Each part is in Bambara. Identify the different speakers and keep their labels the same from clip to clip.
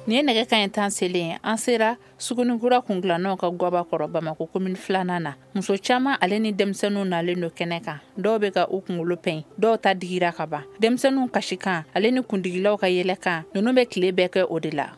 Speaker 1: Ni nɛgɛ ka ɲi tan selen an sera Sugunikura kungilannaw ka guaba kɔrɔ Bamako commune 2nan na. Muso caman ale ni denmisɛnninw nalen do kɛnɛ kan. Dɔw bɛ ka u kunkolo pɛn, dɔw ta digira ka ban. Denmisɛnninw kasikan ale ni kundigilaw ka yɛlɛkan ninnu bɛ tile bɛɛ kɛ o de la.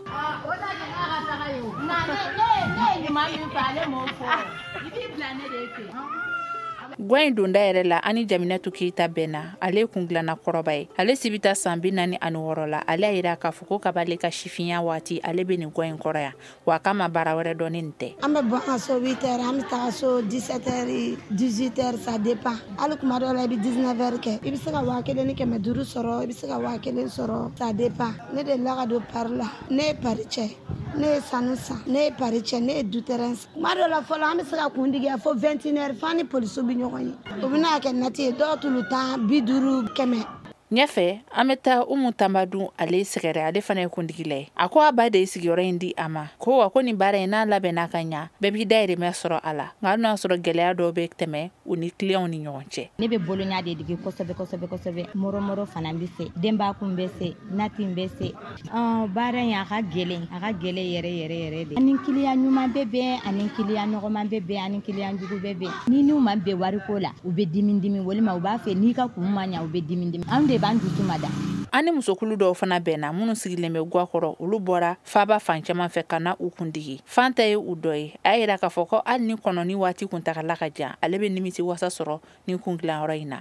Speaker 1: Gwain donda yɛrɛ la ani Jaminatu Keyita bɛnna ale kungilanna kɔrɔba ye. Ale si bɛ taa san 46 la. Ale y'a yira k'a fɔ ko kab'ale ka sifinya waati ale bɛ nin gwain kɔrɔ yan wa k'a ma baara wɛrɛ dɔn nin tɛ.
Speaker 2: An bɛ bɔ an so 8 heures an bɛ taa so 17 heures 18 heures ça dépend. Hali kuma dɔw la i bɛ 19 heures kɛ. I bɛ se ka 1500 sɔrɔ, i bɛ se ka 1000 sɔrɔ, ça dépend. Ne de la ka don pari la. Ne ye pari cɛ. Ne ye sanu san, ne ye pari cɛ, ne ye du terrain san. Kuma dɔw la fɔlɔ an bɛ se ka kundigiya fo 21 heures fo ni polisiw bɛ ɲɔgɔn ye. U bɛna kɛ nati ye dɔw tulu 10, 50, 100.
Speaker 1: Ɲɛfɛ an bɛ taa Umu Tambadu ale sɛgɛrɛ ale fana ye kundigila ye. A ko a ba de ye sigiyɔrɔ in di a ma ko wa ko nin baara in n'a labɛnna ka ɲa bɛɛ b'i dahirimɛ sɔrɔ a la nka hali n'a sɔrɔ gɛlɛya dɔw bɛ tɛmɛ u ni clients ni ɲɔgɔn cɛ.
Speaker 3: Ne bɛ boloɲa de digi kosɛbɛ mɔrɔmɔrɔ fana bɛ se denba kun bɛ se nati bɛ se baara in a ka gɛlɛn yɛrɛ de ani client ɲuman bɛ bɛn ani client nɔgɔman bɛ bɛn ani client jugu bɛ bɛn ni n'u ma bɛn wariko la u bɛ dimi walima u b'a fɛ n'i ka kun ma ɲa u bɛ dimi an de b'an dusu mada.
Speaker 1: Ani musokulu dɔw fana bɛnna minnu sigilen bɛ gwa kɔrɔ olu bɔra faaba fan caman fɛ ka na u kundigi. Fanta ye u dɔ ye a yira k'a fɔ ko hali ni kɔnɔni waati kuntagala ka jan ale bɛ nimisi wasa sɔrɔ ni kungilan yɔrɔ in na.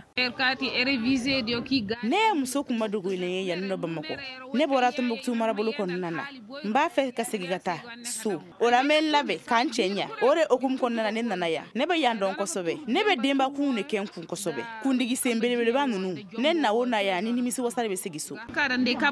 Speaker 4: Ne ye muso kunba dogolen ye yanni nɔ Bamako. Ne bɔra Tombouctou marabolo kɔnɔna na. N b'a fɛ ka segin ka taa so. O la n bɛ labɛn k'an cɛ ɲa. O de hukumu kɔnɔna na ne nana yan. Ne bɛ yan dɔn kosɛbɛ. Ne bɛ denbakun de kɛ n kun kosɛbɛ. Kundigi sen belebeleba ninnu ne na o na yan ni nimisi wasa de bɛ segin so.
Speaker 1: An ka ni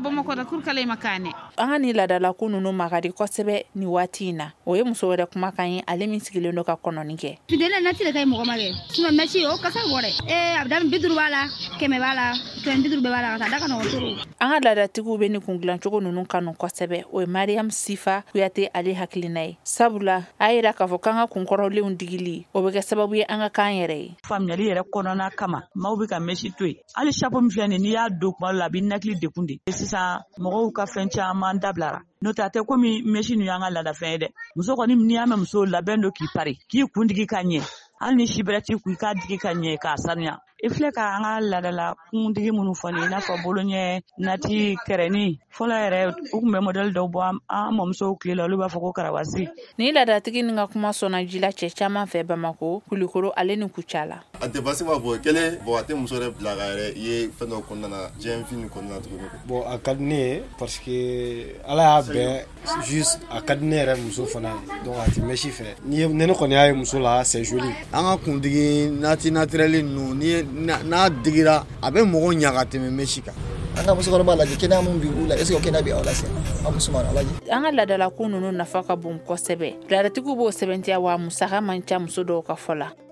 Speaker 1: ladala ko ninnu makari kosɛbɛ ni waati in na. O ye muso wɛrɛ kumakan ye ale min sigilen do ka kɔnɔni kɛ.
Speaker 5: Fidèle nati le kay mɔgɔ ma kɛ. Sinon mɛsi o kasa wɔrɛ. A bɛ daminɛ 50 b'a la, 100 b'a la, 50 b'a la ka taa da ka nɔgɔ toro. An
Speaker 1: ka ladatigiw bɛ ni kungilan cogo ninnu kanu kosɛbɛ. O ye Mariam Sifa Kuyate ale hakilina ye. Sabula a yira k'a fɔ k'an ka kunkɔrɔlenw digili o bɛ kɛ sababu ye an ka kan yɛrɛ ye.
Speaker 6: Faamuyali yɛrɛ kɔnɔna kama maaw bɛ ka mɛsi to yen. Hali chapeau min filɛ nin n'i y'a don kuma la a bɛ nakili dekun de. Sisan mɔgɔw ka fɛn caman dablara. N'o tɛ a tɛ komi mɛsi ninnu y'an ka laadafɛn ye dɛ. Muso kɔni n'i y'a mɛn muso labɛn don k'i pari k'i kundigi ka ɲɛ hali ni si bɛrɛ t'i kun i k'a digi ka ɲɛ k'a sanuya. I filɛ ka an ka laadala kundigi minnu fɔ nin i n'a fɔ boloɲɛ nati kɛrɛni fɔlɔ yɛrɛ u tun bɛ modèle dɔw bɔ an mɔmusow tile la olu b'a fɔ ko karawasi.
Speaker 1: Ni laadatigi nin ka kuma sɔnna ji la cɛ caman fɛ Bamako Kulikoro ale ni Kucala.
Speaker 7: A tɛ basi ma fɔ kɛlen bon a tɛ muso yɛrɛ bila ka yɛrɛ ye fɛn dɔ kɔnɔna na diɲɛ film kɔnɔna tuguni.
Speaker 8: Bon a ka di ne ye parce que ala y'a bɛn juste a ka di ne yɛrɛ muso fana ye donc a tɛ mɛsi fɛ ni ne kɔni y'a ye muso la c'est joli.
Speaker 9: An ka kundigi nati naturel ninnu ni n'a digira a bɛ mɔgɔ ɲa ka tɛmɛ mɛsi kan. An ka musokɔrɔba lajɛ kɛnɛya mun b'i la est-ce que kɛnɛya bɛ aw la sen an musoman lajɛ.
Speaker 1: An ka laadala ko ninnu nafa ka bon kosɛbɛ. Laadatigiw b'o sɛbɛntiya wa musaka man ca muso dɔw ka fɔ la.